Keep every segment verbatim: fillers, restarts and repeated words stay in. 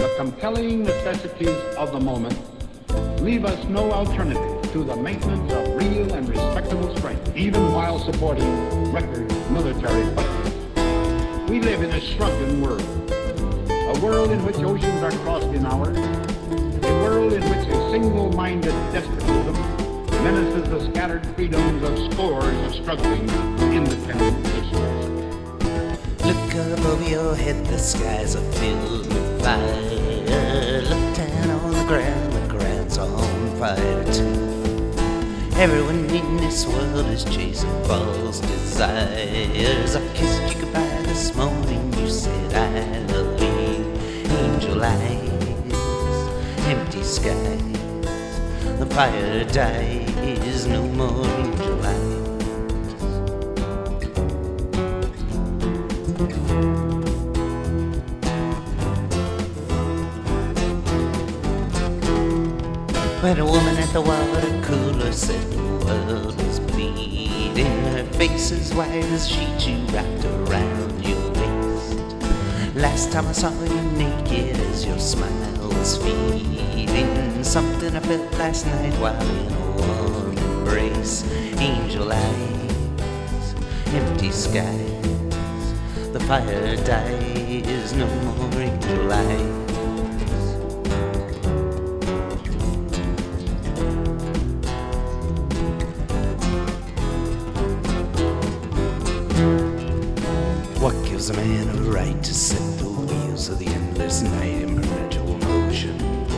the compelling necessities of the moment leave us no alternative to the maintenance of real and respectable strength, even while supporting record military budgets. We live in a shrunken world, a world in which oceans are crossed in hours, a world in which a single-minded despotism menaces the scattered freedoms of scores of struggling independent nations. Look up over your head, the skies are filled with fire. Look down on the ground, the ground's on fire too. Everyone in this world is chasing false desires. I kissed you goodbye this morning, you said I love you. Angel eyes, empty skies, the fire dies, no more angel eyes. When a woman at the water cooler said the world was bleeding, her face as white as a sheet you wrapped around your waist. Last time I saw you naked as your smile was fading, something I felt last night while in a warm embrace. Angel eyes, empty skies, the fire dies, no more angel eyes. What gives a man a right to set the wheels of the endless night in perpetual motion?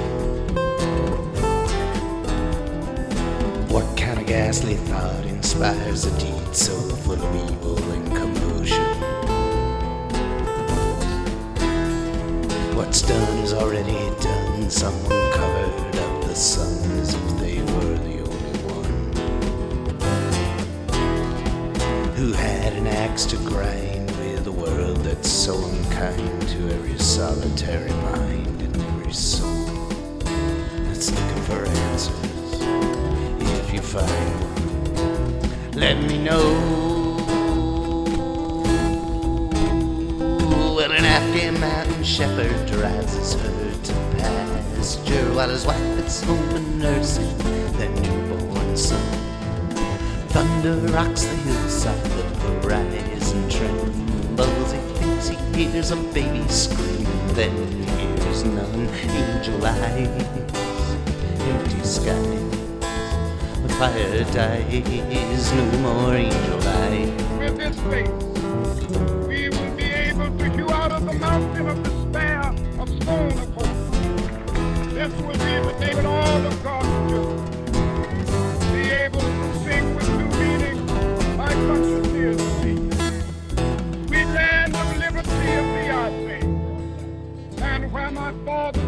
What kind of ghastly thought inspires a deed so full of evil and commotion? What's done is already done. Someone covered up the sun as if they were the only one who had an axe to grind with a world that's so unkind to every solitary mind and every soul that's looking for answers. If you find one, let me know. Well, an Afghan mountain shepherd drives his herd to pasture while his wife is home and nursing their newborn son. Thunder rocks the hillside, the horizon trembles. He thinks he hears a baby scream, then he hears none. Angel eyes, empty skies, the fire dies, no more angel eyes. With this faith, we will be able to hew out of the mountain of despair of stone of hope. This will be the day when all of God's children be able to sing with new meaning, my conscience is free. We land of liberty of the I say, and where my father